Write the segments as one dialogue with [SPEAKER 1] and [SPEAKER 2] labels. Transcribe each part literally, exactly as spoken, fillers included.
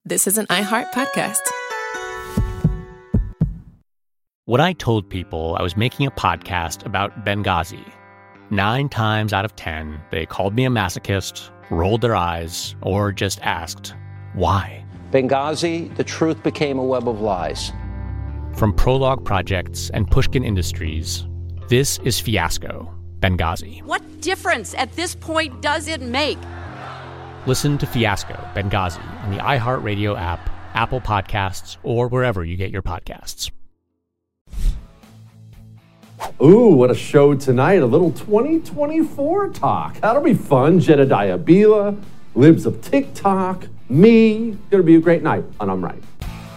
[SPEAKER 1] This is an iHeart podcast.
[SPEAKER 2] When I told people I was making a podcast about Benghazi, nine times out of ten, they called me a masochist, rolled their eyes, or just asked, why?
[SPEAKER 3] Benghazi, the truth became a web of lies.
[SPEAKER 2] From Prologue Projects and Pushkin Industries, this is Fiasco, Benghazi.
[SPEAKER 4] What difference at this point does it make?
[SPEAKER 2] Listen to Fiasco, Benghazi on the iHeartRadio app, Apple Podcasts, or wherever you get your podcasts.
[SPEAKER 5] Ooh, what a show tonight. A little twenty twenty-four talk. That'll be fun. Jedediah Bila, Libs of TikTok, me. It'll be a great night on I'm Right.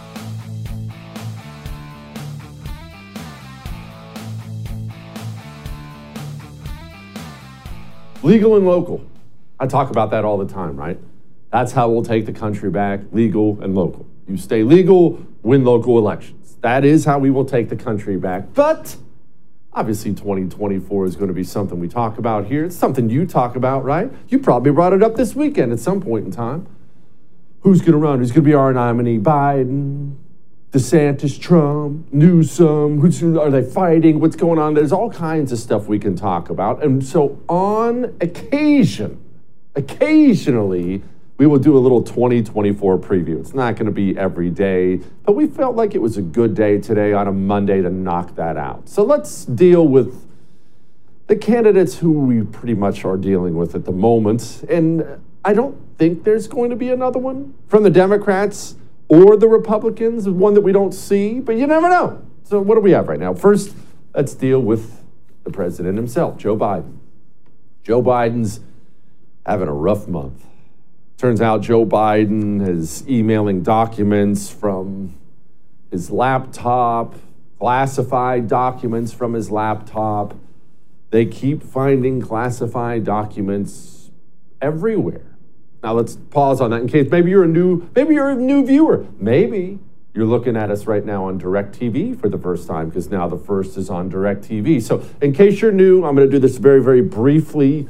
[SPEAKER 5] Legal and local. I talk about that all the time, right? That's how we'll take the country back, legal and local. You stay legal, win local elections. That is how we will take the country back. But obviously twenty twenty-four is going to be something we talk about here. It's something you talk about, right? You probably brought it up this weekend at some point in time. Who's going to run? Who's going to be our nominee? Biden, DeSantis, Trump, Newsom. Who's, are they fighting? What's going on? There's all kinds of stuff we can talk about. And so on occasion, occasionally, we will do a little twenty twenty-four preview. It's not going to be every day, but we felt like it was a good day today on a Monday to knock that out. So let's deal with the candidates who we pretty much are dealing with at the moment. And I don't think there's going to be another one from the Democrats or the Republicans, one that we don't see, but you never know. So what do we have right now? First, let's deal with the president himself, Joe Biden. Joe Biden's having a rough month. Turns out Joe Biden is emailing documents from his laptop, classified documents from his laptop. They keep finding classified documents everywhere. Now let's pause on that in case maybe you're a new, maybe you're a new viewer. Maybe you're looking at us right now on DirecTV for the first time because now the first is on DirecTV. So in case you're new, I'm going to do this very, very briefly.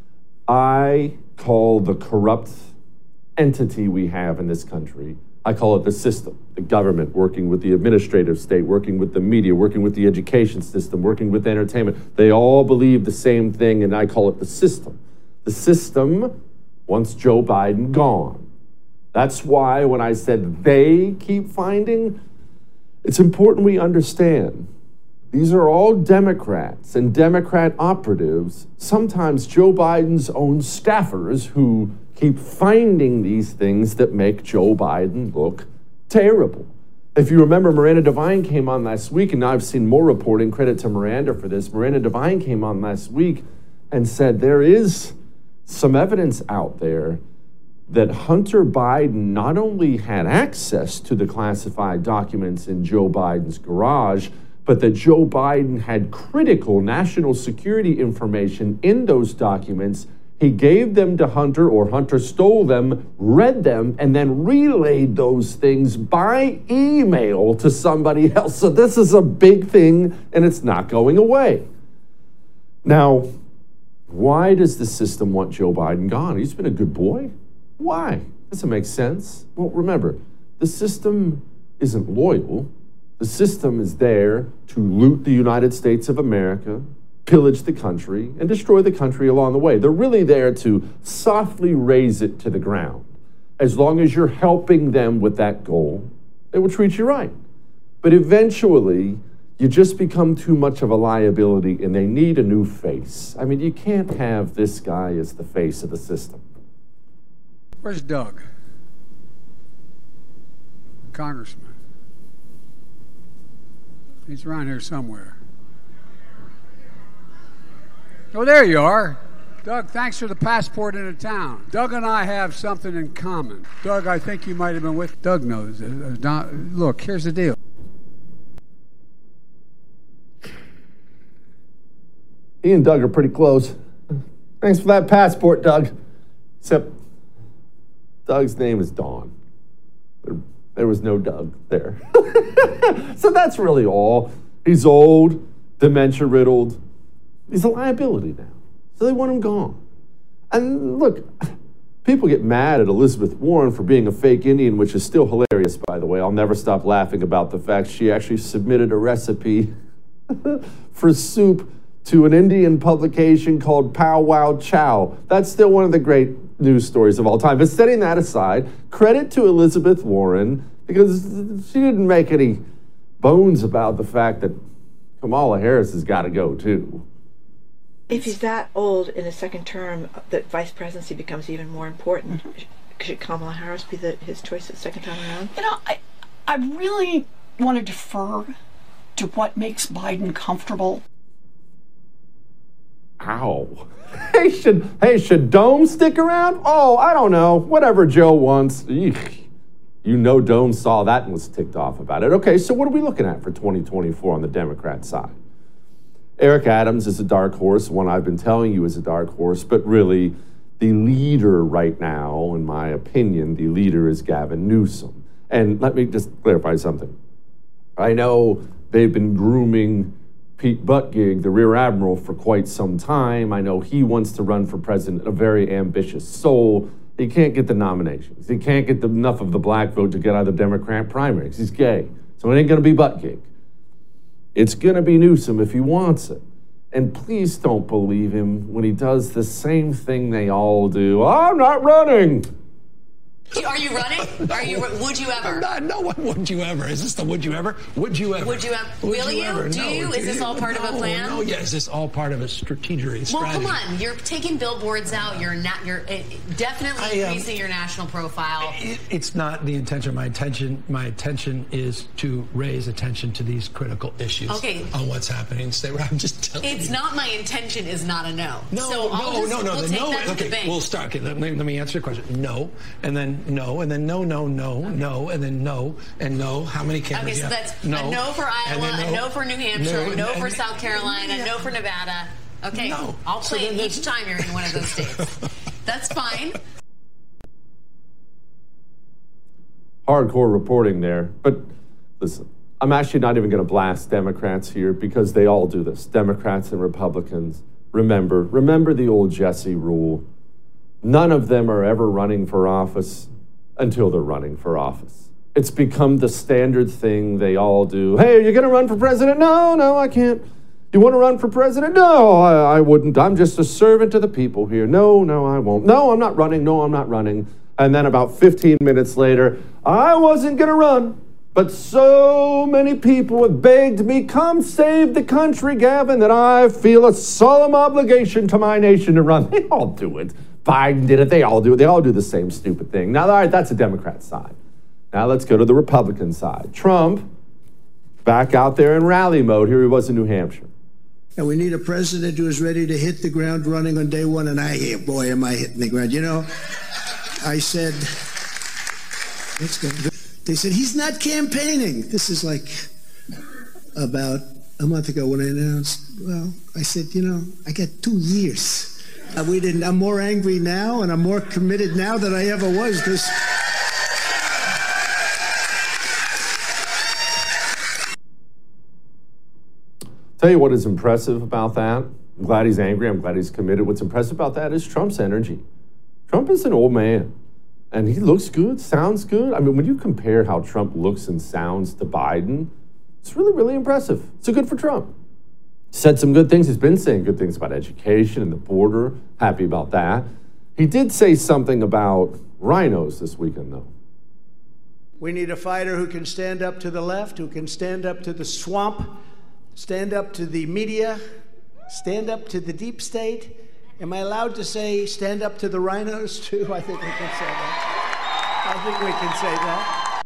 [SPEAKER 5] I call the corrupt entity we have in this country, I call it the system, the government working with the administrative state, working with the media, working with the education system, working with entertainment. They all believe the same thing, and I call it the system. The system wants Joe Biden gone. That's why when I said they keep finding, it's important we understand these are all Democrats and Democrat operatives, sometimes Joe Biden's own staffers who keep finding these things that make Joe Biden look terrible. If you remember, Miranda Devine came on last week, and now I've seen more reporting, credit to Miranda for this. Miranda Devine came on last week and said there is some evidence out there that Hunter Biden not only had access to the classified documents in Joe Biden's garage, but that Joe Biden had critical national security information in those documents. He gave them to Hunter, or Hunter stole them, read them, and then relayed those things by email to somebody else. So this is a big thing, and it's not going away. Now, why does the system want Joe Biden gone? He's been a good boy. Why? Doesn't make sense. Well, remember, the system isn't loyal. The system is there to loot the United States of America, pillage the country, and destroy the country along the way. They're really there to softly raise it to the ground. As long as you're helping them with that goal, they will treat you right. But eventually, you just become too much of a liability and they need a new face. I mean, you can't have this guy as the face of the system.
[SPEAKER 6] Where's Doug? Congressman. He's around here somewhere. Oh, there you are. Doug, thanks for the passport into town. Doug and I have something in common. Doug, I think you might have been with... Doug knows. Uh, Don, look, here's the deal.
[SPEAKER 5] He and Doug are pretty close. Thanks for that passport, Doug. Except Doug's name is Don. There, there was no Doug there. So that's really all. He's old, dementia-riddled. He's a liability now. So they want him gone. And look, People get mad at Elizabeth Warren for being a fake Indian, which is still hilarious, by the way. I'll never stop laughing about the fact she actually submitted a recipe for soup to an Indian publication called Pow Wow Chow. That's still one of the great news stories of all time. But setting that aside, credit to Elizabeth Warren, because she didn't make any bones about the fact that Kamala Harris has got to go too.
[SPEAKER 1] If he's that old in his second term, that vice presidency becomes even more important. Should Kamala Harris be the, his choice the second time around?
[SPEAKER 7] You know, I, I really want to defer to what makes Biden comfortable.
[SPEAKER 5] Ow. Hey, should, hey, should Dome stick around? Oh, I don't know. Whatever Joe wants. Eek. You know Dome saw that and was ticked off about it. Okay, so what are we looking at for twenty twenty-four on the Democrat side? Eric Adams is a dark horse, one I've been telling you is a dark horse, but really the leader right now, in my opinion, the leader is Gavin Newsom. And let me just clarify something. I know they've been grooming Pete Buttigieg, the Rear Admiral, for quite some time. I know he wants to run for president, a very ambitious soul. He can't get the nominations. He can't get the, enough of the black vote to get out of the Democrat primaries. He's gay. So it ain't going to be Buttigieg. It's going to be Newsom if he wants it. And please don't believe him when he does the same thing they all do. I'm not running.
[SPEAKER 8] Are you running? Are you? Would you ever?
[SPEAKER 9] No, no, what would you ever? Is this the would you ever? Would you ever?
[SPEAKER 8] Would you ever?
[SPEAKER 9] Would
[SPEAKER 8] Will
[SPEAKER 9] you?
[SPEAKER 8] you?
[SPEAKER 9] Ever?
[SPEAKER 8] Do
[SPEAKER 9] no,
[SPEAKER 8] you?
[SPEAKER 9] Do
[SPEAKER 8] Is this all part
[SPEAKER 9] no,
[SPEAKER 8] of a plan?
[SPEAKER 9] No, yeah. Is this all part of a strategy?
[SPEAKER 8] Well, come on. You're taking billboards out. You're not. You're uh, definitely I, um, increasing your national profile.
[SPEAKER 9] It, it's not the intention. My intention. My intention is to raise attention to these critical issues.
[SPEAKER 8] Okay.
[SPEAKER 9] On what's happening. Stay where I'm just telling
[SPEAKER 8] It's
[SPEAKER 9] you.
[SPEAKER 8] not my intention. Is not a no.
[SPEAKER 9] No,
[SPEAKER 8] so I'll
[SPEAKER 9] no,
[SPEAKER 8] just,
[SPEAKER 9] no, no.
[SPEAKER 8] We'll
[SPEAKER 9] the
[SPEAKER 8] take
[SPEAKER 9] no.
[SPEAKER 8] that to
[SPEAKER 9] Okay.
[SPEAKER 8] the bank.
[SPEAKER 9] We'll start. Okay, let me let me answer your question. No, and then no, and then no, no, no, okay. no, and then no, and no. How many cameras?
[SPEAKER 8] Okay, so
[SPEAKER 9] you
[SPEAKER 8] that's
[SPEAKER 9] have? No.
[SPEAKER 8] a no for Iowa,
[SPEAKER 9] no,
[SPEAKER 8] a no for New Hampshire,
[SPEAKER 9] no,
[SPEAKER 8] a no
[SPEAKER 9] and,
[SPEAKER 8] for
[SPEAKER 9] and,
[SPEAKER 8] South Carolina,
[SPEAKER 9] yeah.
[SPEAKER 8] a no for Nevada. Okay,
[SPEAKER 9] no.
[SPEAKER 8] I'll
[SPEAKER 9] So
[SPEAKER 8] play
[SPEAKER 9] then,
[SPEAKER 8] each time you're in one of those states. That's fine.
[SPEAKER 5] Hardcore reporting there. But listen, I'm actually not even going to blast Democrats here because they all do this. Democrats and Republicans. Remember, remember the old Jesse rule. None of them are ever running for office until they're running for office. It's become the standard thing they all do. Hey, are you going to run for president? No, no, I can't. You want to run for president? No, I, I wouldn't. I'm just a servant to the people here. No, no, I won't. No, I'm not running. No, I'm not running. And then about fifteen minutes later, I wasn't going to run. But so many people have begged me, come save the country, Gavin, that I feel a solemn obligation to my nation to run. They all do it. Biden did it. They all do it. They all do the same stupid thing. Now, all right, that's the Democrat side. Now let's go to the Republican side. Trump, back out there in rally mode. Here he was in New Hampshire.
[SPEAKER 10] And we need a president who is ready to hit the ground running on day one. And I, boy, am I hitting the ground. You know, I said, let's go. They said, he's not campaigning. This is like about a month ago when I announced, well, I said, you know, I got two years. Uh, we didn't, I'm more angry now and I'm more committed now than I ever was. This.
[SPEAKER 5] Tell you what is impressive about that. I'm glad he's angry. I'm glad he's committed. What's impressive about that is Trump's energy. Trump is an old man. And he looks good, sounds good. I mean, when you compare how Trump looks and sounds to Biden, it's really, really impressive. So good for Trump. Said some good things. He's been saying good things about education and the border. Happy about that. He did say something about rhinos this weekend, though.
[SPEAKER 10] We need a fighter who can stand up to the left, who can stand up to the swamp, stand up to the media, stand up to the deep state. Am I allowed to say stand up to the rhinos, too? I think we can say that. I think we can say that.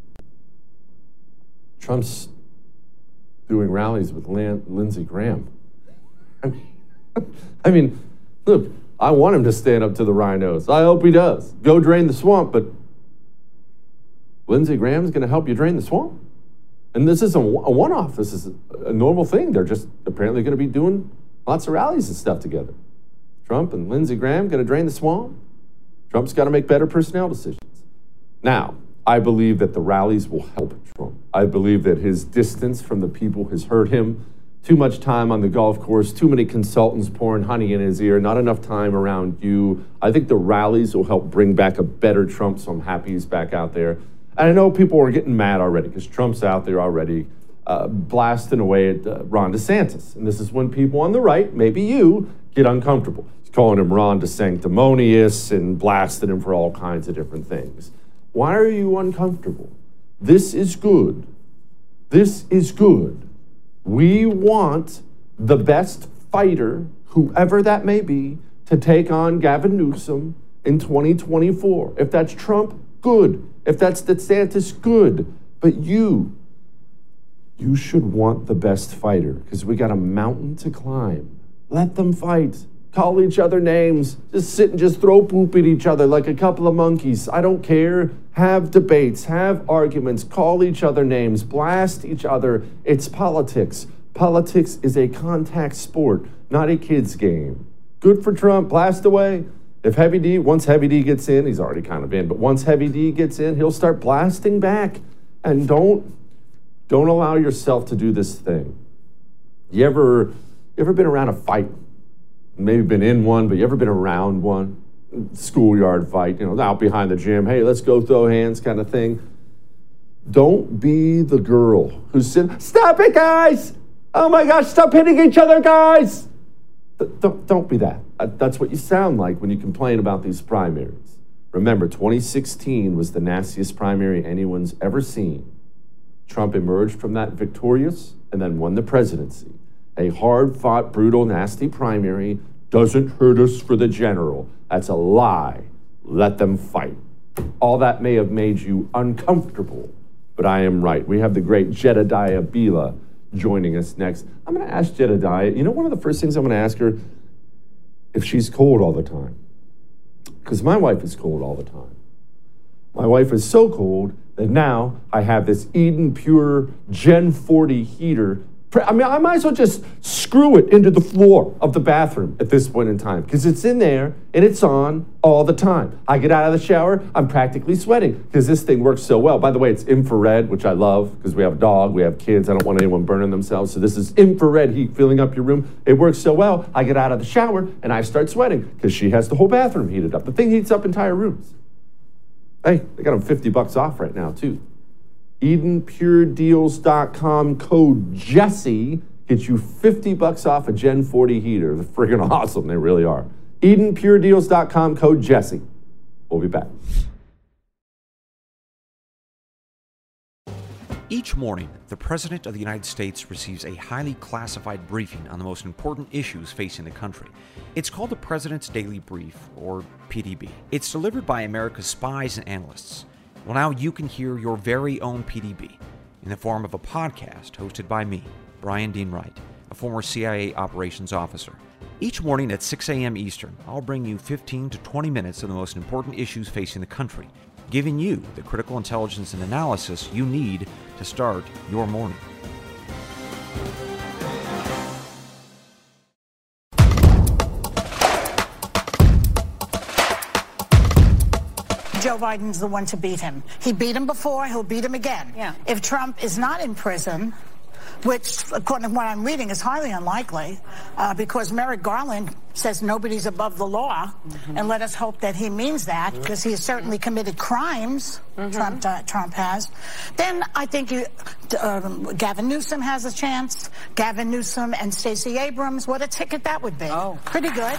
[SPEAKER 5] Trump's doing rallies with Lan- Lindsey Graham. I mean, I mean, look, I want him to stand up to the rhinos. I hope he does. Go drain the swamp, but Lindsey Graham's going to help you drain the swamp. And this isn't a one-off. This is a normal thing. They're just apparently going to be doing lots of rallies and stuff together. Trump and Lindsey Graham going to drain the swamp. Trump's got to make better personnel decisions. Now, I believe that the rallies will help Trump. I believe that his distance from the people has hurt him. Too much time on the golf course, too many consultants pouring honey in his ear, not enough time around you. I think the rallies will help bring back a better Trump, so I'm happy he's back out there. And I know people are getting mad already because Trump's out there already uh, blasting away at uh, Ron DeSantis. And this is when people on the right, maybe you, get uncomfortable. He's calling him Ron DeSanctimonious and blasting him for all kinds of different things. Why are you uncomfortable? This is good. This is good. We want the best fighter, whoever that may be, to take on Gavin Newsom in twenty twenty-four. If that's Trump, good. If that's DeSantis, good. But you, you should want the best fighter because we got a mountain to climb. Let them fight. Call each other names. Just sit and just throw poop at each other like a couple of monkeys. I don't care. Have debates. Have arguments. Call each other names. Blast each other. It's politics. Politics is a contact sport, not a kid's game. Good for Trump. Blast away. If Heavy D, once Heavy D gets in, he's already kind of in, but once Heavy D gets in, he'll start blasting back. And don't, don't allow yourself to do this thing. You ever, you ever been around a fight? Maybe been in one, but you ever been around one? Schoolyard fight, you know, out behind the gym. Hey, let's go throw hands kind of thing. Don't be the girl who's sitting, stop it, guys! Oh my gosh, stop hitting each other, guys! Don't, don't be that. That's what you sound like when you complain about these primaries. Remember, twenty sixteen was the nastiest primary anyone's ever seen. Trump emerged from that victorious and then won the presidency. A hard-fought, brutal, nasty primary doesn't hurt us for the general. That's a lie. Let them fight. All that may have made you uncomfortable, but I am right. We have the great Jedediah Bila joining us next. I'm going to ask Jedediah, you know, one of the first things I'm going to ask her, if she's cold all the time. Because my wife is cold all the time. My wife is so cold that now I have this Eden Pure Gen forty heater. I mean, I might as well just screw it into the floor of the bathroom at this point in time because it's in there and it's on all the time. I get out of the shower, I'm practically sweating because this thing works so well. By the way, it's infrared, which I love because we have a dog, we have kids. I don't want anyone burning themselves. So this is infrared heat filling up your room. It works so well. I get out of the shower and I start sweating because she has the whole bathroom heated up. The thing heats up entire rooms. Hey, they got them fifty bucks off right now too. Eden Pure Deals dot com code Jesse gets you fifty bucks off a Gen forty heater. They're freaking awesome. They really are. Eden Pure Deals dot com code Jesse. We'll be back.
[SPEAKER 11] Each morning, the President of the United States receives a highly classified briefing on the most important issues facing the country. It's called the President's Daily Brief, or P D B. It's delivered by America's spies and analysts. Well, now you can hear your very own P D B in the form of a podcast hosted by me, Brian Dean Wright, a former C I A operations officer. Each morning at six a.m. Eastern, I'll bring you fifteen to twenty minutes of the most important issues facing the country, giving you the critical intelligence and analysis you need to start your morning.
[SPEAKER 12] Joe Biden's the one to beat him. He beat him before, he'll beat him again. Yeah. If Trump is not in prison, which, according to what I'm reading, is highly unlikely, uh, because Merrick Garland says nobody's above the law, mm-hmm. and let us hope that he means that, because he has certainly committed crimes, mm-hmm. Trump uh, Trump has, then I think you, uh, Gavin Newsom has a chance. Gavin Newsom and Stacey Abrams, what a ticket that would be. Oh. Pretty good.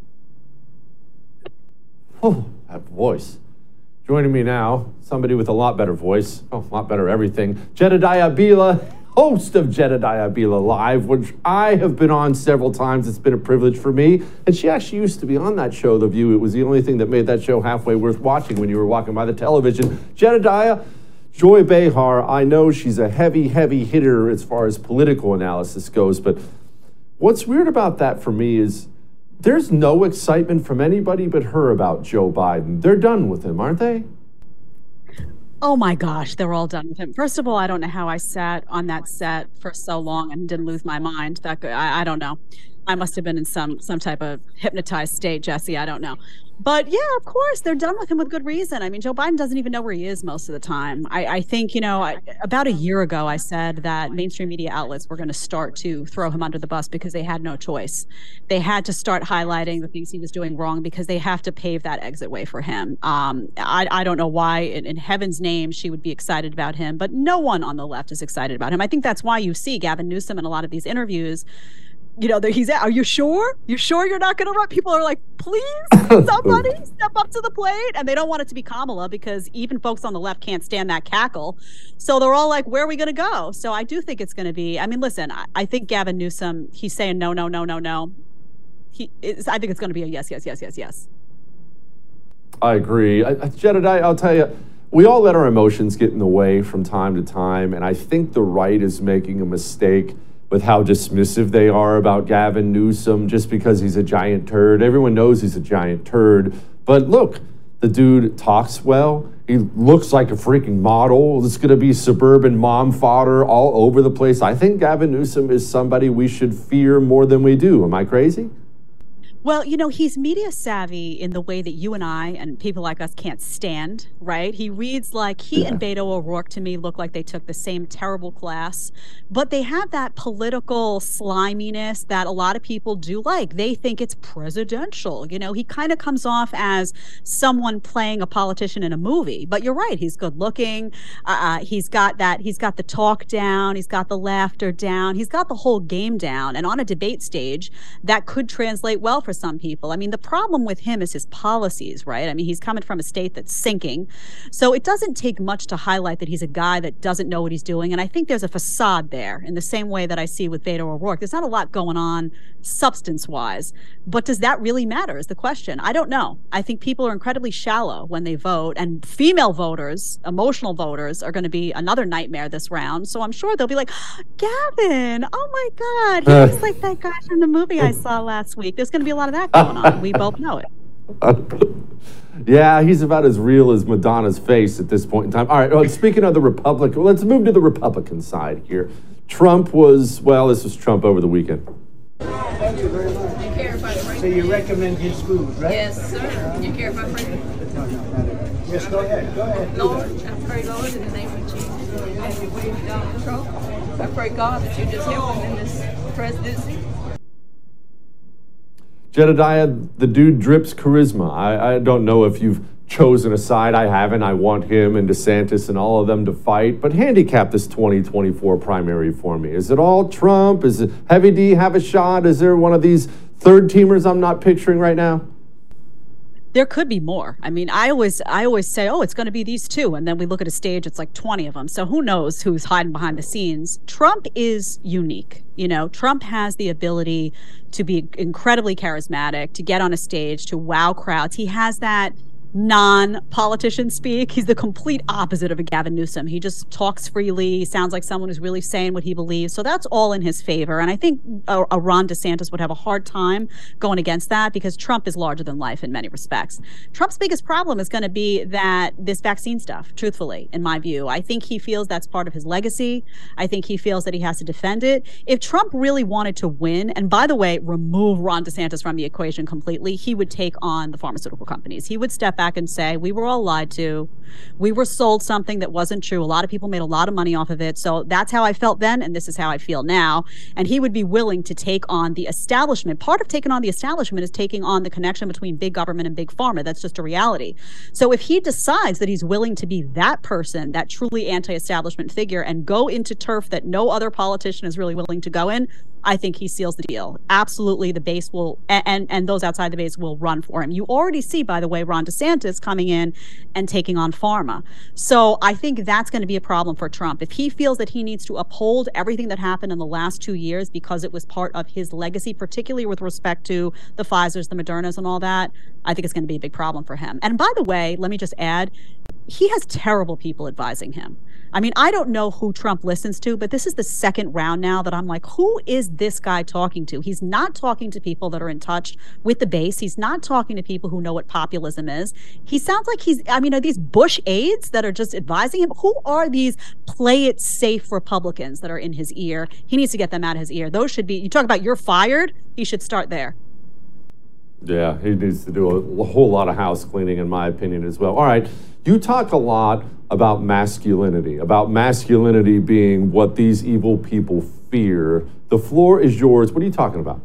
[SPEAKER 5] Oh, that voice. Joining me now, somebody with a lot better voice, oh, a lot better everything, Jedediah Bila, host of Jedediah Bila Live, which I have been on several times. It's been a privilege for me. And she actually used to be on that show, The View. It was the only thing that made that show halfway worth watching when you were walking by the television. Jedediah, Joy Behar, I know she's a heavy, heavy hitter as far as political analysis goes, but what's weird about that for me is there's no excitement from anybody but her about Joe Biden. They're done with him, aren't they?
[SPEAKER 13] Oh my gosh, they're all done with him. First of all, I don't know how I sat on that set for so long and didn't lose my mind. That I, I don't know. I must have been in some some type of hypnotized state, Jesse. I don't know. But yeah, of course, they're done with him with good reason. I mean, Joe Biden doesn't even know where he is most of the time. I, I think, you know, I, about a year ago, I said that mainstream media outlets were going to start to throw him under the bus because they had no choice. They had to start highlighting the things he was doing wrong because they have to pave that exit way for him. Um, I, I don't know why, in, in heaven's name, she would be excited about him, but no one on the left is excited about him. I think that's why you see Gavin Newsom in a lot of these interviews. You know, he's at, are you sure? You sure you're not going to run? People are like, please, somebody step up to the plate. And they don't want it to be Kamala because even folks on the left can't stand that cackle. So they're all like, where are we going to go? So I do think it's going to be, I mean, listen, I, I think Gavin Newsom, he's saying no, no, no, no, no. He is, I think it's going to be a yes, yes, yes, yes, yes.
[SPEAKER 5] I agree. I, I, Jedediah, I'll tell you, we all let our emotions get in the way from time to time. And I think the right is making a mistake with how dismissive they are about Gavin Newsom just because he's a giant turd. Everyone knows he's a giant turd. But look, the dude talks well. He looks like a freaking model. It's going to be suburban mom fodder all over the place. I think Gavin Newsom is somebody we should fear more than we do. Am I crazy?
[SPEAKER 13] Well, you know, he's media savvy in the way that you and I and people like us can't stand, right? He reads like he yeah. and Beto O'Rourke to me look like they took the same terrible class, but they have that political sliminess that a lot of people do like. They think it's presidential. You know, he kind of comes off as someone playing a politician in a movie, but you're right. He's good looking. Uh, he's got that. He's got the talk down. He's got the laughter down. He's got the whole game down. And on a debate stage, that could translate well for some people. I mean, the problem with him is his policies, right? I mean, he's coming from a state that's sinking. So it doesn't take much to highlight that he's a guy that doesn't know what he's doing. And I think there's a facade there in the same way that I see with Beto O'Rourke. There's not a lot going on substance-wise. But does that really matter is the question. I don't know. I think people are incredibly shallow when they vote. And female voters, emotional voters, are going to be another nightmare this round. So I'm sure they'll be like, Gavin, oh my God, he looks like that guy from the movie I saw last week. There's going to be a lot of that going on. We both know it.
[SPEAKER 5] Yeah, he's about as real as Madonna's face at this point in time. All right, well, speaking of the Republican, let's move to the Republican side here. Trump was, well, this was Trump over the weekend.
[SPEAKER 14] Thank you very much. You care if I pray? So you recommend his food, right?
[SPEAKER 15] Yes, sir. You care if I pray?
[SPEAKER 14] No, no, not Yes, go ahead. Go ahead.
[SPEAKER 15] Lord, I pray, Lord, in the name of Jesus, as you wave Donald Trump, I pray, God, that you just help him in this presidency.
[SPEAKER 5] Jedediah, the dude drips charisma. I, I don't know if you've chosen a side. I haven't. I want him and DeSantis and all of them to fight. But handicap this twenty twenty-four primary for me. Is it all Trump? Is it Heavy D have a shot? Is there one of these third teamers I'm not picturing right now?
[SPEAKER 13] There could be more. I mean, I always I always say, oh, it's going to be these two. And then we look at a stage, it's like twenty of them. So who knows who's hiding behind the scenes. Trump is unique. You know, Trump has the ability to be incredibly charismatic, to get on a stage, to wow crowds. He has that non-politician speak. He's the complete opposite of a Gavin Newsom. He just talks freely. He sounds like someone who's really saying what he believes. So that's all in his favor. And I think a, a Ron DeSantis would have a hard time going against that because Trump is larger than life in many respects. Trump's biggest problem is going to be that this vaccine stuff, truthfully, in my view. I think he feels that's part of his legacy. I think he feels that he has to defend it. If Trump really wanted to win, and by the way, remove Ron DeSantis from the equation completely, he would take on the pharmaceutical companies. He would step back and say, we were all lied to. We were sold something that wasn't true. A lot of people made a lot of money off of it. So that's how I felt then, and this is how I feel now. And he would be willing to take on the establishment. Part of taking on the establishment is taking on the connection between big government and big pharma. That's just a reality. So if he decides that he's willing to be that person, that truly anti-establishment figure, and go into turf that no other politician is really willing to go in, I think he seals the deal. Absolutely, the base will, and and those outside the base will run for him. You already see, by the way, Ron DeSantis coming in and taking on pharma. So I think that's going to be a problem for Trump. If he feels that he needs to uphold everything that happened in the last two years because it was part of his legacy, particularly with respect to the Pfizers, the Modernas, and all that, I think it's going to be a big problem for him. And by the way, let me just add, he has terrible people advising him. I mean, I don't know who Trump listens to, but this is the second round now that I'm like, who is this guy talking to? He's not talking to people that are in touch with the base. He's not talking to people who know what populism is. He sounds like he's, I mean, are these Bush aides that are just advising him? Who are these play it safe Republicans that are in his ear? He needs to get them out of his ear. Those should be, you talk about you're fired, he should start there.
[SPEAKER 5] Yeah, he needs to do a, a whole lot of house cleaning, in my opinion, as well. All right, you talk a lot about masculinity, about masculinity being what these evil people fear. The floor is yours. What are you talking about?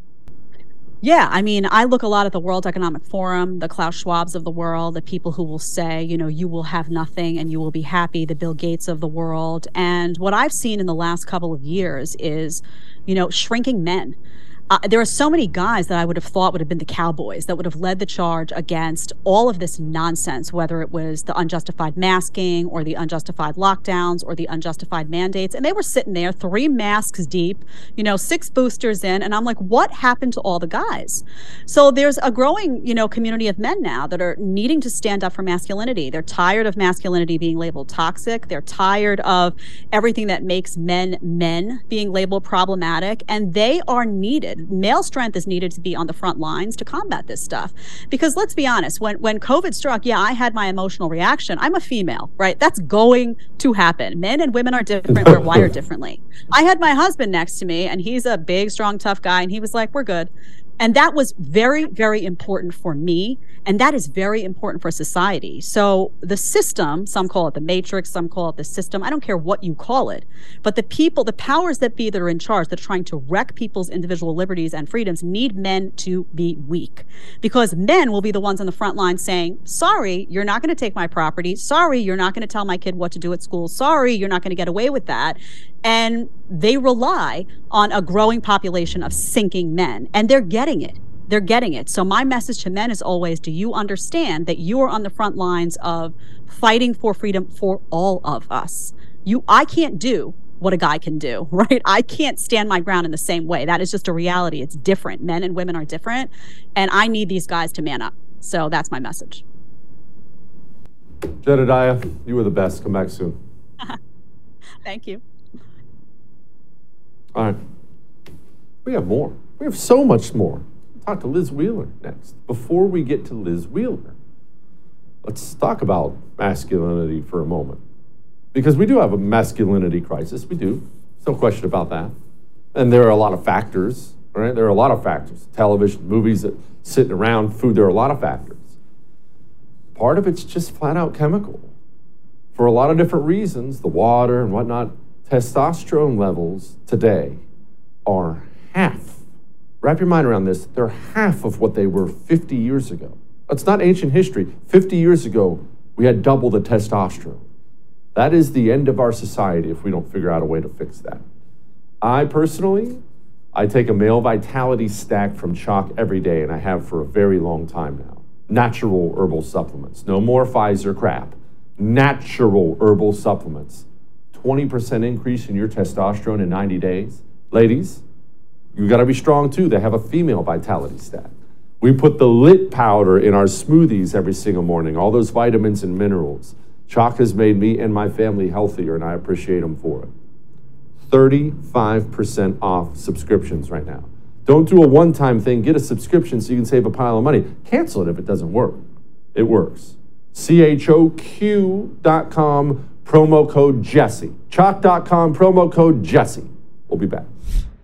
[SPEAKER 13] Yeah, I mean, I look a lot at the World Economic Forum, the Klaus Schwabs of the world, the people who will say, you know, you will have nothing and you will be happy, the Bill Gates of the world. And what I've seen in the last couple of years is, you know, shrinking men. Uh, there are so many guys that I would have thought would have been the cowboys that would have led the charge against all of this nonsense, whether it was the unjustified masking or the unjustified lockdowns or the unjustified mandates. And they were sitting there, three masks deep, you know, six boosters in. And I'm like, what happened to all the guys? So there's a growing, you know, community of men now that are needing to stand up for masculinity. They're tired of masculinity being labeled toxic. They're tired of everything that makes men men being labeled problematic. And they are needed. Male strength is needed to be on the front lines to combat this stuff. Because let's be honest, when, when COVID struck, yeah, I had my emotional reaction. I'm a female, right? That's going to happen. Men and women are different. We're wired differently. I had my husband next to me, and he's a big, strong, tough guy, and he was like, we're good. And that was very, very important for me. And that is very important for society. So the system, some call it the matrix, some call it the system. I don't care what you call it. But the people, the powers that be that are in charge, that are trying to wreck people's individual liberties and freedoms, need men to be weak. Because men will be the ones on the front line saying, sorry, you're not going to take my property. Sorry, you're not going to tell my kid what to do at school. Sorry, you're not going to get away with that. And they rely on a growing population of sinking men, and they're getting it. They're getting it. So my message to men is always, do you understand that you are on the front lines of fighting for freedom for all of us? You, I can't do what a guy can do, right? I can't stand my ground in the same way. That is just a reality. It's different. Men and women are different, and I need these guys to man up. So that's my message.
[SPEAKER 5] Jedediah, you were the best. Come back soon.
[SPEAKER 13] Thank you.
[SPEAKER 5] All right. We have more. We have so much more. We'll talk to Liz Wheeler next. Before we get to Liz Wheeler, let's talk about masculinity for a moment. Because we do have a masculinity crisis. We do. There's no question about that. And there are a lot of factors, right? There are a lot of factors. Television, movies, that sitting around, food, there are a lot of factors. Part of it's just flat out chemical. For a lot of different reasons, the water and whatnot, testosterone levels today are half. Wrap your mind around this. They're half of what they were fifty years ago. That's not ancient history. fifty years ago, we had double the testosterone. That is the end of our society if we don't figure out a way to fix that. I personally, I take a male vitality stack from Chalk every day, and I have for a very long time now. Natural herbal supplements. No more Pfizer crap. Natural herbal supplements. twenty percent increase in your testosterone in ninety days. Ladies, you got to be strong too. They have a female vitality stack. We put the lit powder in our smoothies every single morning, all those vitamins and minerals. Chalk has made me and my family healthier, and I appreciate them for it. thirty-five percent off subscriptions right now. Don't do a one-time thing. Get a subscription so you can save a pile of money. Cancel it if it doesn't work. It works. C H O Q dot com, promo code Jesse. Chalk dot com, promo code Jesse. We'll be back.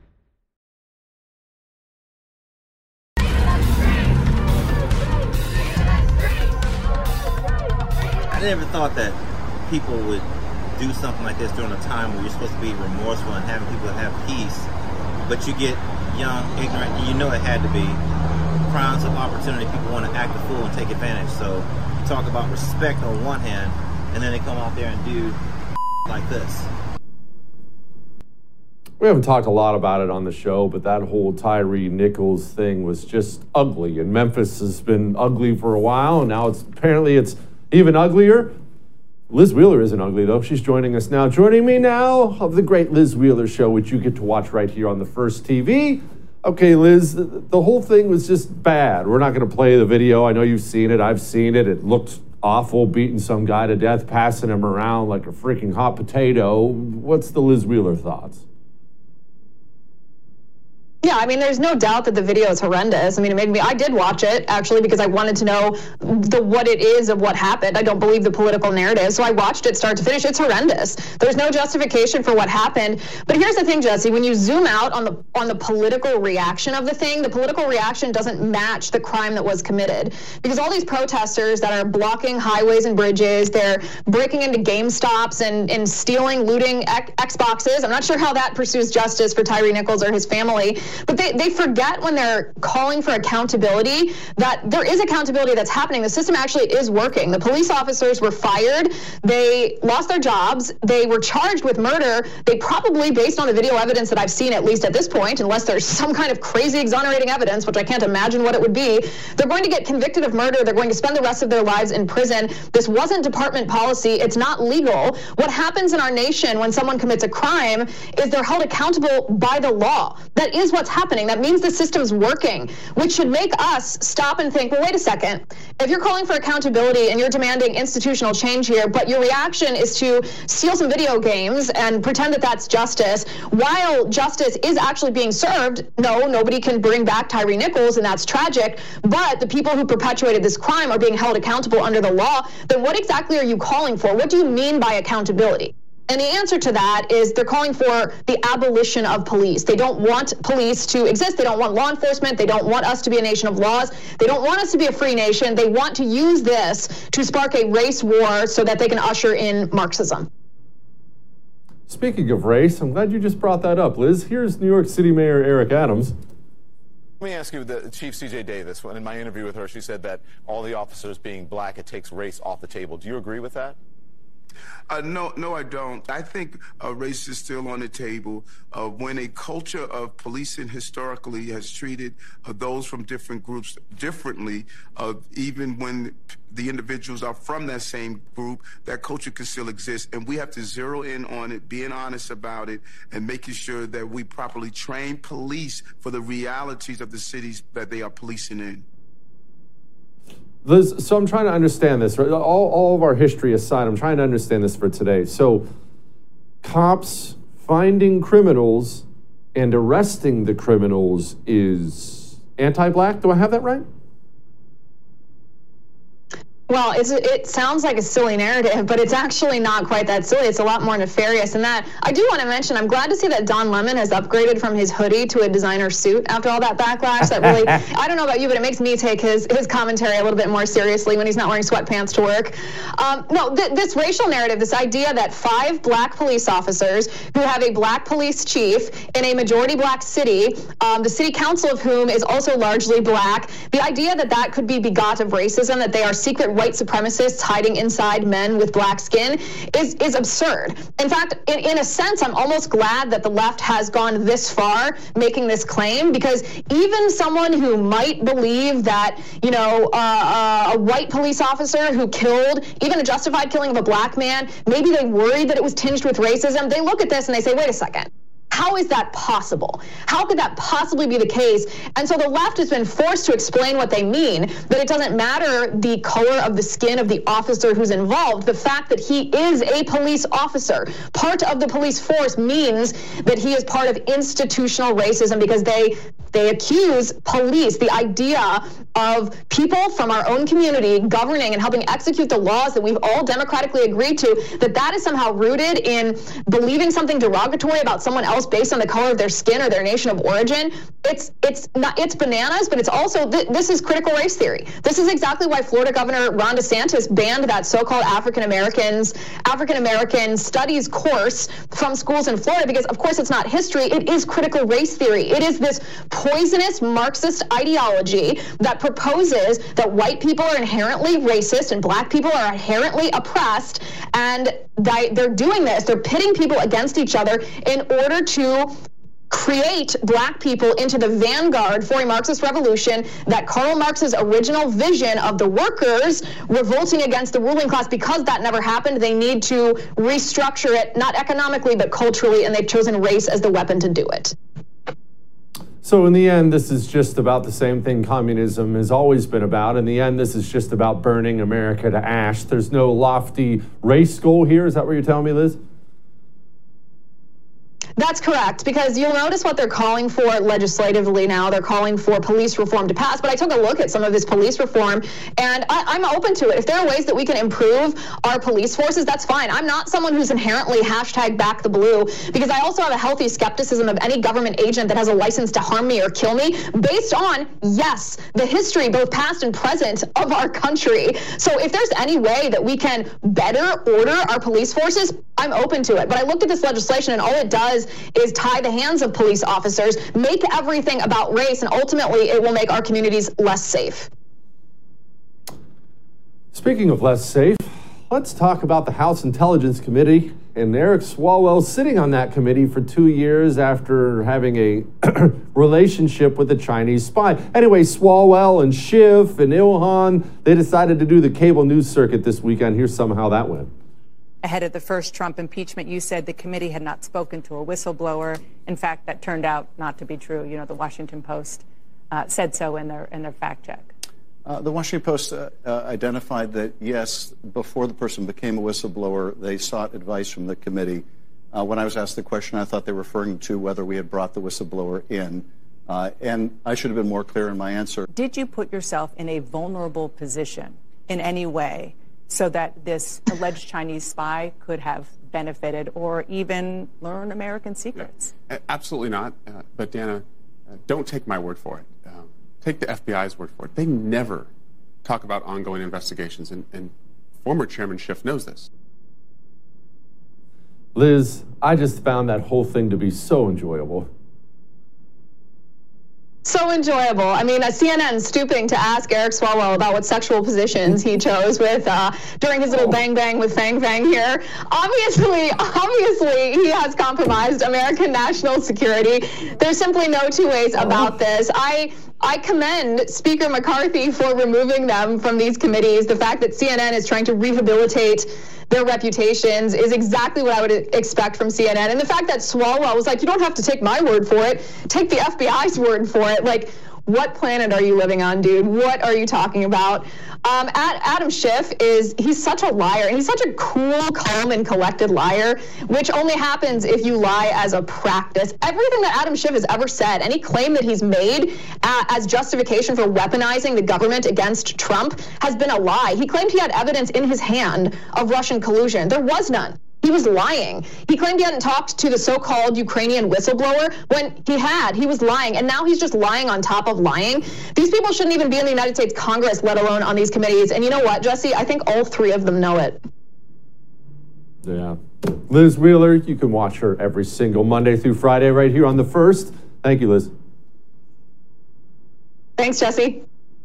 [SPEAKER 16] I never thought that people would do something like this during a time where you're supposed to be remorseful and having people have peace, but you get young, ignorant, and you know it had to be crimes of opportunity. People want to act a fool and take advantage. So you talk about respect on one hand, and then they come out there and do like this.
[SPEAKER 5] We haven't talked a lot about it on the show, but that whole Tyree Nichols thing was just ugly, and Memphis has been ugly for a while, and now it's apparently it's even uglier. Liz Wheeler isn't ugly, though. She's joining us now. Joining me now of the great Liz Wheeler Show, which you get to watch right here on the First T V. Okay, Liz, the, the whole thing was just bad. We're not going to play the video. I know you've seen it. I've seen it. It looked awful, beating some guy to death, passing him around like a freaking hot potato. What's the Liz Wheeler thoughts?
[SPEAKER 17] Yeah, I mean, there's no doubt that the video is horrendous. I mean, it made me, I did watch it, actually, because I wanted to know the what it is of what happened. I don't believe the political narrative, so I watched it start to finish. It's horrendous. There's no justification for what happened. But here's the thing, Jesse, when you zoom out on the on the political reaction of the thing, the political reaction doesn't match the crime that was committed. Because all these protesters that are blocking highways and bridges, they're breaking into GameStops and, and stealing, looting Xboxes. I'm not sure how that pursues justice for Tyre Nichols or his family. But they, they forget when they're calling for accountability that there is accountability that's happening. The system actually is working. The police officers were fired. They lost their jobs. They were charged with murder. They probably, based on the video evidence that I've seen, at least at this point, unless there's some kind of crazy exonerating evidence, which I can't imagine what it would be, they're going to get convicted of murder. They're going to spend the rest of their lives in prison. This wasn't department policy. It's not legal. What happens in our nation when someone commits a crime is they're held accountable by the law. That is what what's happening. That means the system's working, which should make us stop and think, well, wait a second. If you're calling for accountability and you're demanding institutional change here, but your reaction is to steal some video games and pretend that that's justice, while justice is actually being served, no, nobody can bring back Tyre Nichols, and that's tragic, but the people who perpetuated this crime are being held accountable under the law, then what exactly are you calling for? What do you mean by accountability? And the answer to that is they're calling for the abolition of police. They don't want police to exist. They don't want law enforcement. They don't want us to be a nation of laws. They don't want us to be a free nation. They want to use this to spark a race war so that they can usher in Marxism.
[SPEAKER 5] Speaking of race, I'm glad you just brought that up, Liz. Here's New York City Mayor Eric Adams.
[SPEAKER 18] Let me ask you, the Chief C J Davis, in my interview with her, she said that all the officers being black, it takes race off the table. Do you agree with that?
[SPEAKER 19] Uh, no, no, I don't. I think uh, race is still on the table. Uh, when a culture of policing historically has treated uh, those from different groups differently, uh, even when the individuals are from that same group, that culture can still exist. And we have to zero in on it, being honest about it, and making sure that we properly train police for the realities of the cities that they are policing in.
[SPEAKER 5] Liz, so I'm trying to understand this. Right? All, all of our history aside, I'm trying to understand this for today. So cops finding criminals and arresting the criminals is anti-black? Do I have that right?
[SPEAKER 17] Well, it's, it sounds like a silly narrative, but it's actually not quite that silly. It's a lot more nefarious than that. I do want to mention, I'm glad to see that Don Lemon has upgraded from his hoodie to a designer suit after all that backlash. That really, I don't know about you, but it makes me take his, his commentary a little bit more seriously when he's not wearing sweatpants to work. Um, no, th this racial narrative, this idea that five black police officers who have a black police chief in a majority black city, um, the city council of whom is also largely black, the idea that that could be begot of racism, that they are secret white supremacists hiding inside men with black skin is, is absurd. In fact, in, in a sense, I'm almost glad that the left has gone this far making this claim, because even someone who might believe that, you know, uh, uh, a white police officer who killed, even a justified killing of a black man, maybe they worried that it was tinged with racism, they look at this and they say, wait a second. How is that possible? How could that possibly be the case? And so the left has been forced to explain what they mean, that it doesn't matter the color of the skin of the officer who's involved. The fact that he is a police officer, part of the police force, means that he is part of institutional racism, because they they accuse police, the idea of people from our own community governing and helping execute the laws that we've all democratically agreed to, that that is somehow rooted in believing something derogatory about someone else based on the color of their skin or their nation of origin. It's it's not it's bananas, but it's also th this is critical race theory. This is exactly why Florida Governor Ron DeSantis banned that so-called African Americans African American studies course from schools in Florida, because of course it's not history, it is critical race theory. It is this poisonous Marxist ideology that proposes that white people are inherently racist and black people are inherently oppressed, and they're doing this, they're pitting people against each other in order to create black people into the vanguard for a Marxist revolution, that Karl Marx's original vision of the workers revolting against the ruling class. Because that never happened, they need to restructure it, not economically, but culturally, and they've chosen race as the weapon to do it.
[SPEAKER 5] So in the end, this is just about the same thing communism has always been about. In the end, this is just about burning America to ash. There's no lofty race goal here. Is that what you're telling me, Liz?
[SPEAKER 17] That's correct, because you'll notice what they're calling for legislatively now. They're calling for police reform to pass, but I took a look at some of this police reform, and I, I'm open to it. If there are ways that we can improve our police forces, that's fine. I'm not someone who's inherently hashtag back the blue, because I also have a healthy skepticism of any government agent that has a license to harm me or kill me based on, yes, the history, both past and present, of our country. So if there's any way that we can better order our police forces, I'm open to it. But I looked at this legislation, and all it does is tie the hands of police officers, make everything about race, and ultimately it will make our communities less safe.
[SPEAKER 5] Speaking of less safe, let's talk about the House Intelligence Committee and Eric Swalwell sitting on that committee for two years after having a relationship with a Chinese spy. Anyway, Swalwell and Schiff and Ilhan, they decided to do the cable news circuit this weekend. Here's some how that went.
[SPEAKER 20] Ahead of the first Trump impeachment, you said the committee had not spoken to a whistleblower. In fact, that turned out not to be true. You know, the Washington Post uh, said so in their in their fact check.
[SPEAKER 21] Uh, the Washington Post uh, uh, identified that, yes, before the person became a whistleblower, they sought advice from the committee. Uh, when I was asked the question, I thought they were referring to whether we had brought the whistleblower in. Uh, and I should have been more clear in my answer.
[SPEAKER 20] Did you put yourself in a vulnerable position in any way so that this alleged Chinese spy could have benefited or even learn American secrets?
[SPEAKER 22] Yeah, absolutely not. Uh, but Dana, uh, don't take my word for it. Uh, take the F B I's word for it. They never talk about ongoing investigations, and, and former Chairman Schiff knows this.
[SPEAKER 5] Liz, I just found that whole thing to be so enjoyable.
[SPEAKER 17] So enjoyable. I mean, uh, C N N stooping to ask Eric Swalwell about what sexual positions he chose with uh, during his little bang bang with Fang Fang here. Obviously, obviously, he has compromised American national security. There's simply no two ways about this. I I commend Speaker McCarthy for removing them from these committees. The fact that C N N is trying to rehabilitate their reputations is exactly what I would expect from C N N. And the fact that Swalwell was like, you don't have to take my word for it, take the F B I's word for it. Like, what planet are you living on, dude? What are you talking about? Um, Adam Schiff is, he's such a liar. And he's such a cool, calm, and collected liar, which only happens if you lie as a practice. Everything that Adam Schiff has ever said, any claim that he's made uh, as justification for weaponizing the government against Trump has been a lie. He claimed he had evidence in his hand of Russian collusion. There was none. He was lying. He claimed he hadn't talked to the so-called Ukrainian whistleblower when he had. He was lying. And now he's just lying on top of lying. These people shouldn't even be in the United States Congress, let alone on these committees. And you know what, Jesse? I think all three of them know it.
[SPEAKER 5] Yeah. Liz Wheeler, you can watch her every single Monday through Friday right here on The First. Thank you, Liz.
[SPEAKER 17] Thanks, Jesse.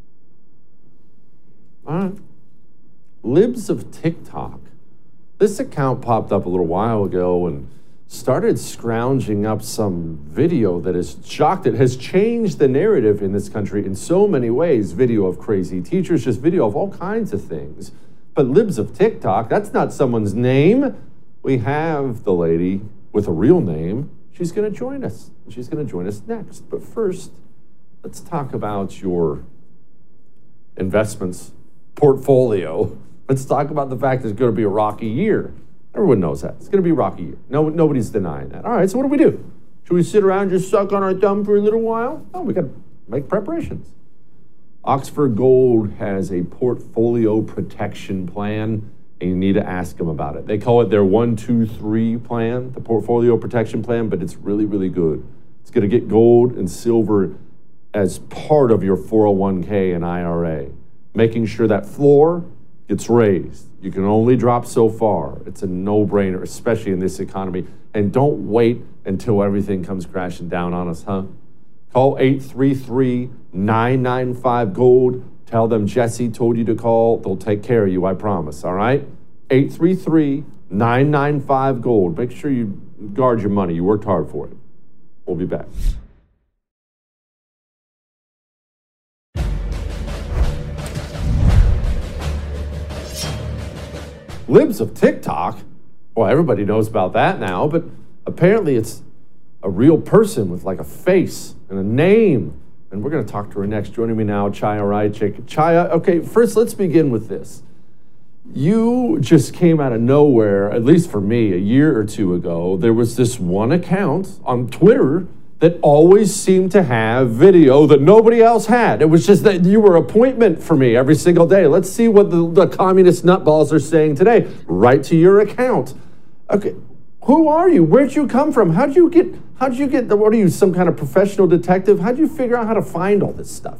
[SPEAKER 5] All right. Libs of TikTok. This account popped up a little while ago and started scrounging up some video that has shocked it, has changed the narrative in this country in so many ways. Video of crazy teachers, just video of all kinds of things. But Libs of TikTok, that's not someone's name. We have the lady with a real name. She's going to join us. She's going to join us next. But first, let's talk about your investments portfolio. Let's talk about the fact that it's going to be a rocky year. Everyone knows that. It's going to be a rocky year. No, nobody's denying that. All right, so what do we do? Should we sit around and just suck on our thumb for a little while? No, we got to make preparations. Oxford Gold has a portfolio protection plan, and you need to ask them about it. They call it their one, two, three plan, the portfolio protection plan, but it's really, really good. It's going to get gold and silver as part of your four oh one k and I R A, making sure that floor gets raised. You can only drop so far. It's a no-brainer, especially in this economy. And don't wait until everything comes crashing down on us, huh? Call eight three three, nine nine five, GOLD. Tell them Jesse told you to call. They'll take care of you, I promise, all right? eight three three, nine nine five, GOLD. Make sure you guard your money. You worked hard for it. We'll be back. Libs of TikTok. Well, everybody knows about that now, but apparently it's a real person with like a face and a name. And we're going to talk to her next. Joining me now, Chaya Raichik. Chaya, okay, first let's begin with this. You just came out of nowhere, at least for me, a year or two ago. There was this one account on Twitter that always seemed to have video that nobody else had. It was just that you were appointment for me every single day. Let's see what the, the communist nutballs are saying today. Right to your account. Okay, who are you? Where'd you come from? How'd you get, how'd you get, the, what are you, some kind of professional detective? How'd you figure out how to find all this stuff?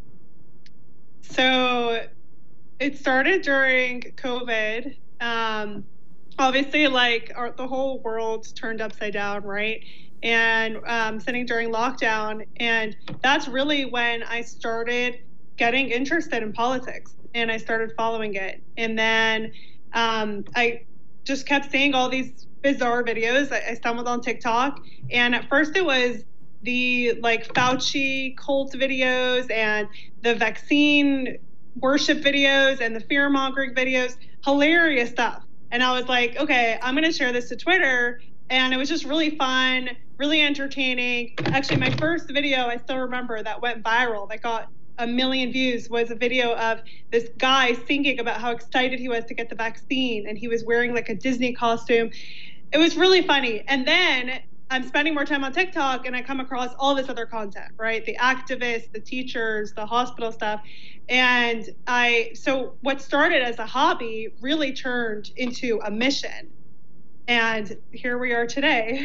[SPEAKER 3] So it started during COVID. Um, obviously, like our, the whole world turned upside down, right? And um, sitting during lockdown. And that's really when I started getting interested in politics and I started following it. And then um, I just kept seeing all these bizarre videos. I, I stumbled on TikTok. And at first it was the like Fauci cult videos and the vaccine worship videos and the fear mongering videos, hilarious stuff. And I was like, okay, I'm going to share this to Twitter. And it was just really fun, really entertaining. Actually, my first video, I still remember, that went viral, that got a million views, was a video of this guy singing about how excited he was to get the vaccine. And he was wearing like a Disney costume. It was really funny. And then I'm spending more time on TikTok and I come across all this other content, right? The activists, the teachers, the hospital stuff. And I, so what started as a hobby really turned into a mission. And here we are today.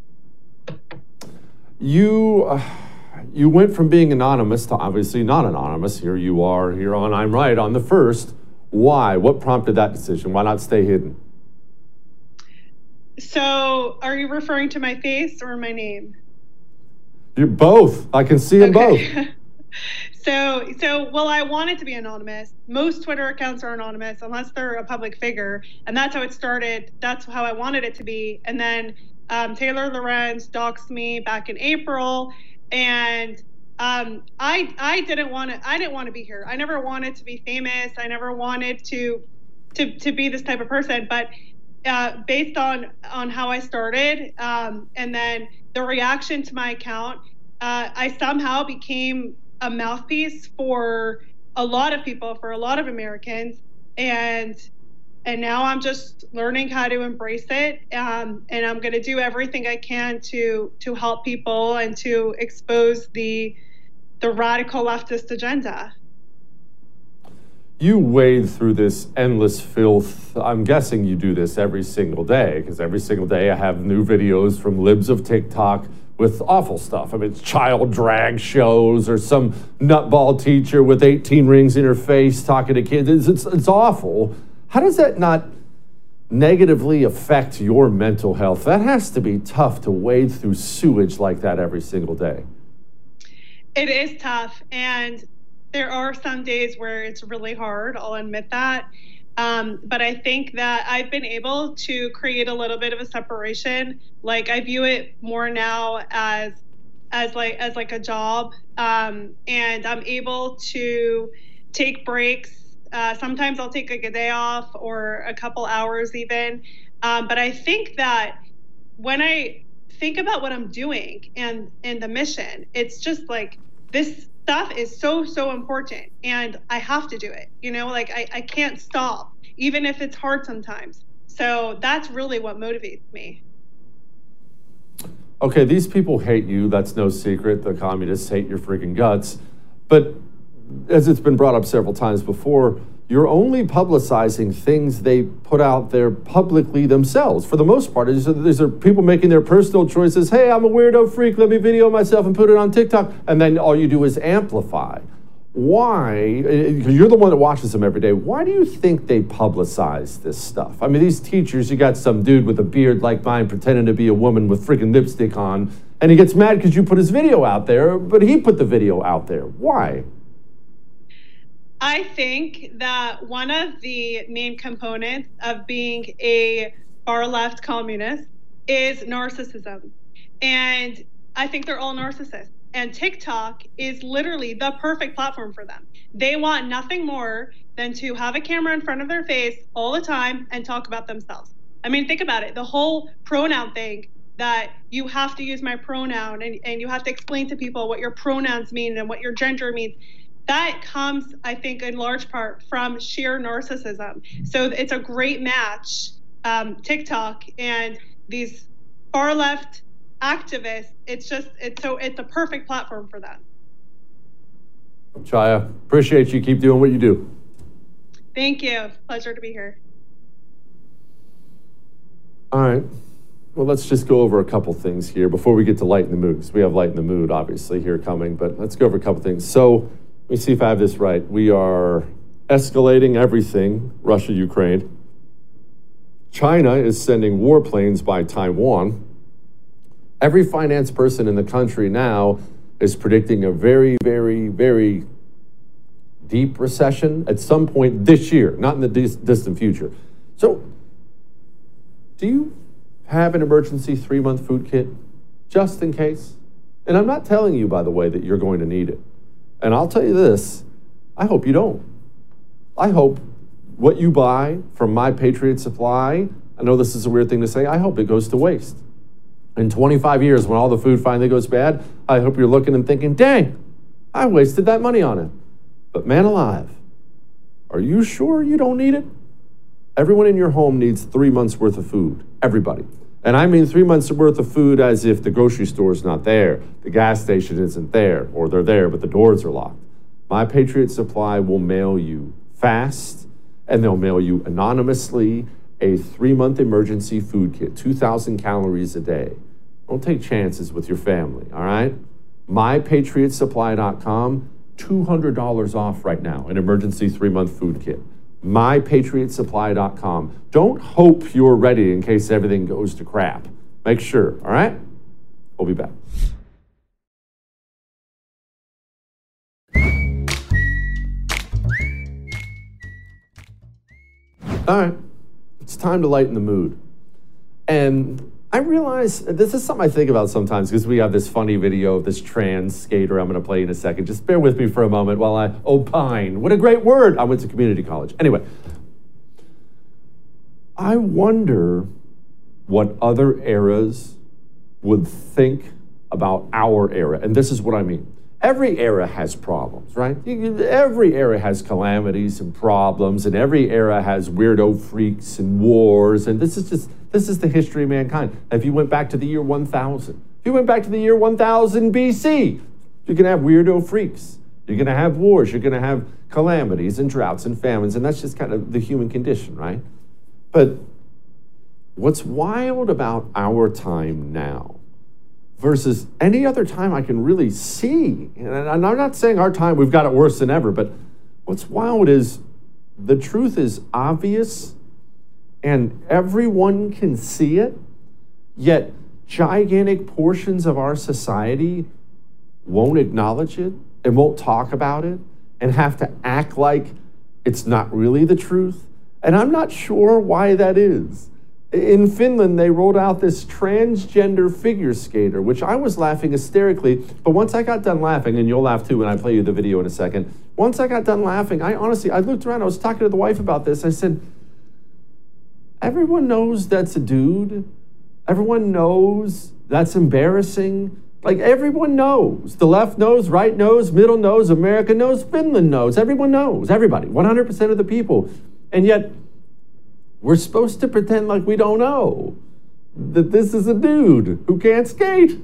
[SPEAKER 3] You uh, you went from being anonymous to obviously not anonymous. Here you are here on I'm Right on the first. Why? What prompted that decision? Why not stay hidden? So are you referring to my face or my name? You're both. I can see them okay. both. So, so, well, I wanted to be anonymous. Most Twitter accounts are anonymous unless they're a public figure. And that's how it started. That's how I wanted it to be. And then um, Taylor Lorenz doxed me back in April. And um, I I didn't want to I didn't want to be here. I never wanted to be famous. I never wanted to to, to be this type of person. But uh, based on, on how I started um, and then the reaction to my account, uh, I somehow became a mouthpiece for a lot of people, for a lot of Americans. And and now I'm just learning how to embrace it. Um, and I'm going to do everything I can to to help people and to expose the the radical leftist agenda. You wade through this endless filth. I'm guessing you do this every single day, because every single day I have new videos from libs of TikTok with awful stuff. I mean, it's child drag shows or some nutball teacher with eighteen rings in her face talking to kids. It's, it's, it's awful. How does that not negatively affect your mental health? That has to be tough to wade through sewage like that every single day. It is tough. And there are some days where it's really hard. I'll admit that. Um, but I think that I've been able to create a little bit of a separation. Like I view it more now as, as like, as like a job. Um, and I'm able to take breaks. Uh, sometimes I'll take like a day off or a couple hours even. Um, but I think that when I think about what I'm doing and, and the mission, it's just like this stuff is so, so important and I have to do it. You know, like I, I can't stop, even if it's hard sometimes. So that's really what motivates me. Okay, these people hate you. That's no secret. The communists hate your freaking guts. But as it's been brought up several times before, you're only publicizing things they put out there publicly themselves. For the most part, these are, these are people making their personal choices. Hey, I'm a weirdo freak. Let me video myself and put it on TikTok. And then all you do is amplify. Why? Because you're the one that watches them every day. Why do you think they publicize this stuff? I mean, these teachers, you got some dude with a beard like mine pretending to be a woman with freaking lipstick on, and he gets mad because you put his video out there, but he put the video out there. Why? I think that one of the main components of being a far-left communist is narcissism. And I think they're all narcissists. And TikTok is literally the perfect platform for them. They want nothing more than to have a camera in front of their face all the time and talk about themselves. I mean, think about it. The whole pronoun thing that you have to use my pronoun and, and you have to explain to people what your pronouns mean and what your gender means. That comes, I think, in large part from sheer narcissism. So it's a great match, um, TikTok and these far left activists. It's just, it's so, it's a perfect platform for that.
[SPEAKER 5] Chaya, appreciate you. Keep doing what you do.
[SPEAKER 3] Thank you. Pleasure to be here.
[SPEAKER 5] All right. Well, let's just go over a couple things here before we get to Lighten the Mood, because we have Lighten the Mood, obviously, here coming, but let's go over a couple things. So let me see if I have this right. We are escalating everything, Russia, Ukraine. China is sending warplanes by Taiwan. Every finance person in the country now is predicting a very, very, very deep recession at some point this year, not in the dis- distant future. So, do you have an emergency three-month food kit just in case? And I'm not telling you, by the way, that you're going to need it. And I'll tell you this, I hope you don't. I hope what you buy from My Patriot Supply, I know this is a weird thing to say, I hope it goes to waste. In twenty-five years, when all the food finally goes bad, I hope you're looking and thinking, dang, I wasted that money on it. But man alive, are you sure you don't need it? Everyone in your home needs three months worth of food, everybody. And I mean three months worth of food as if the grocery store is not there, the gas station isn't there, or they're there, but the doors are locked. My Patriot Supply will mail you fast, and they'll mail you anonymously a three-month emergency food kit, two thousand calories a day. Don't take chances with your family, all right? my patriot supply dot com, two hundred dollars off right now, an emergency three-month food kit. my patriot supply dot com. Don't hope you're ready in case everything goes to crap. Make sure, all right? We'll be back. All right, it's time to lighten the mood. And I realize, this is something I think about sometimes because we have this funny video of this trans skater I'm going to play in a second. Just bear with me for a moment while I opine. What a great word. I went to community college. Anyway, I wonder what other eras would think about our era. And this is what I mean. Every era has problems, right? Every era has calamities and problems, and every era has weirdo freaks and wars, and this is just, this is the history of mankind. If you went back to the year one thousand, if you went back to the year one thousand B C, you're gonna have weirdo freaks. You're gonna have wars, you're gonna have calamities and droughts and famines, and that's just kind of the human condition, right? But what's wild about our time now versus any other time I can really see, and I'm not saying our time, we've got it worse than ever, but what's wild is the truth is obvious and everyone can see it, yet gigantic portions of our society won't acknowledge it and won't talk about it and have to act like it's not really the truth. And I'm not sure why that is. In Finland, they rolled out this transgender figure skater, which I was laughing hysterically, but once I got done laughing, and you'll laugh too when I play you the video in a second, once I got done laughing, I honestly, I looked around, I was talking to the wife about this, I said, everyone knows that's a dude. Everyone knows that's embarrassing. Like, everyone knows. The left knows, right knows, middle knows, America knows, Finland knows. Everyone knows, everybody, one hundred percent of the people. And yet, we're supposed to pretend like we don't know that this is a dude who can't skate.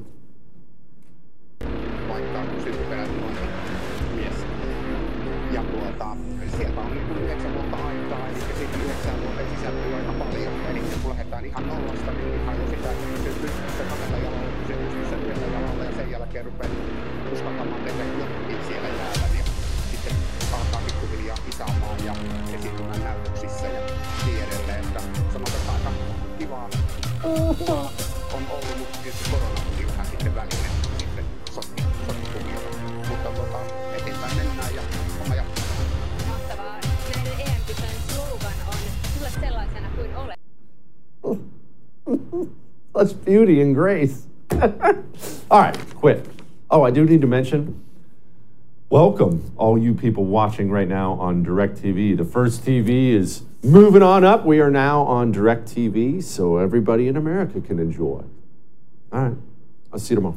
[SPEAKER 5] Such beauty and grace. All right, quit. Oh, I do need to mention, welcome all you people watching right now on DirecTV. The First T V is moving on up. We are now on DirecTV, so everybody in America can enjoy All right. I'll see you tomorrow.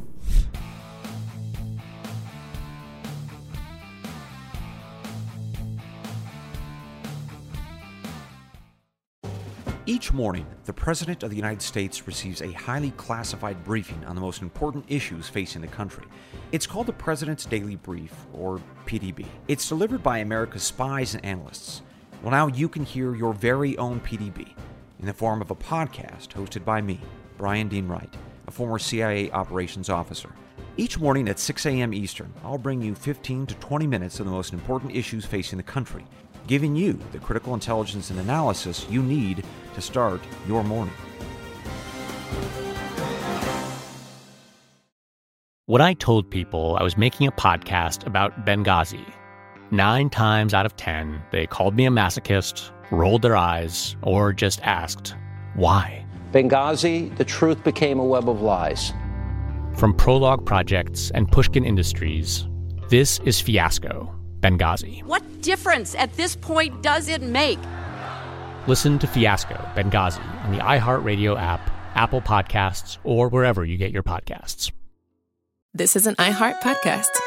[SPEAKER 11] Each morning, the President of the United States receives a highly classified briefing on the most important issues facing the country. It's called the President's Daily Brief, or P D B. It's delivered by America's spies and analysts. Well, now you can hear your very own P D B in the form of a podcast hosted by me, Brian Dean Wright, a former C I A operations officer. Each morning at six a.m. Eastern, I'll bring you fifteen to twenty minutes of the most important issues facing the country, giving you the critical intelligence and analysis you need to start your morning.
[SPEAKER 2] When I told people I was making a podcast about Benghazi, nine times out of ten, they called me a masochist, rolled their eyes, or just asked, why?
[SPEAKER 4] Benghazi, the truth became a web of lies.
[SPEAKER 2] From Prologue Projects and Pushkin Industries, this is Fiasco, Benghazi.
[SPEAKER 23] What difference at this point does it make?
[SPEAKER 2] Listen to Fiasco, Benghazi on the iHeartRadio app, Apple Podcasts, or wherever you get your podcasts.
[SPEAKER 24] This is an iHeart podcast.